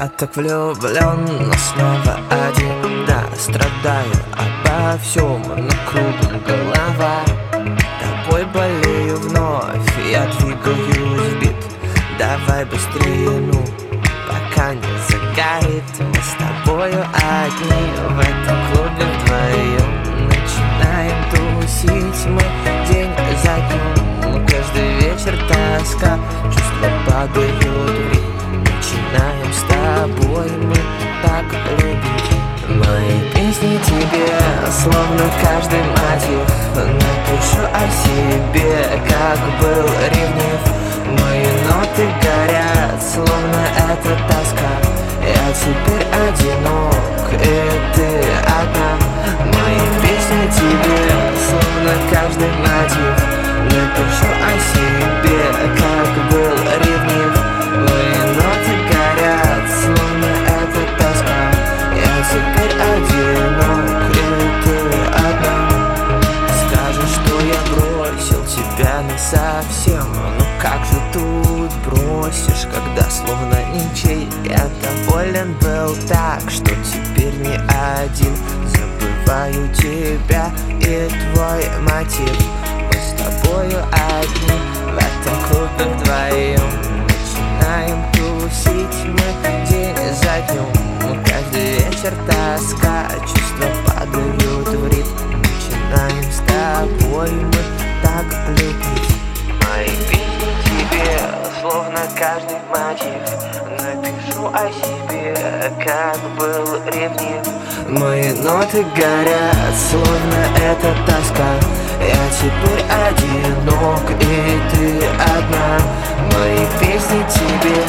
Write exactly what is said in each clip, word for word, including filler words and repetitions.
Я так влюблен, но снова один. Да, страдаю обо всем, но кругом голова. Тобой болею вновь, я двигаюсь в бит. Давай быстрее, ну, пока не загорит. Мы с тобою одни в этом клубе вдвоем. Начинаем тусить мы день за днем. Каждый вечер тоска, чувства падают в ритм. Начинаем с тобой мы так любить. Мои песни тебе, словно каждый мотив. Напишу о себе, как был ревнив. Мои ноты горят, словно это тоска. Я теперь одинок, и ты одна. Мои песни тебе, словно каждый мотив. Напишу о себе, как был ревнив. Мои ноты горят, словно это тоска. Я теперь одинок, и ты одна. Скажешь, что я бросил тебя насовсем. Ну как же тут бросишь, когда словно ничей? Я доволен был так, что теперь не один. Забываю тебя и твой мотив. Мы с тобою одни в этом клубе вдвоем. Начинаем тусить мы день за днем. Каждый вечер тоска, чувства падают в ритм. Начинаем с тобой мы так любить. Мои песни тебе, словно каждый мотив. Напишу о себе, как был ревнив. Мои ноты горят, словно это тоска. Я теперь одинок, и ты одна. Мои песни тебе,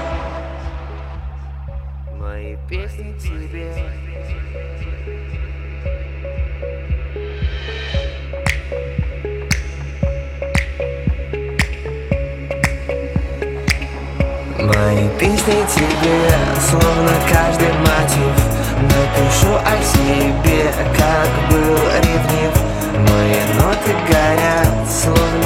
мои песни тебе. Мои песни тебе, словно каждый мотив. Напишу о себе, как был ревнив. Мои ноты горят, словно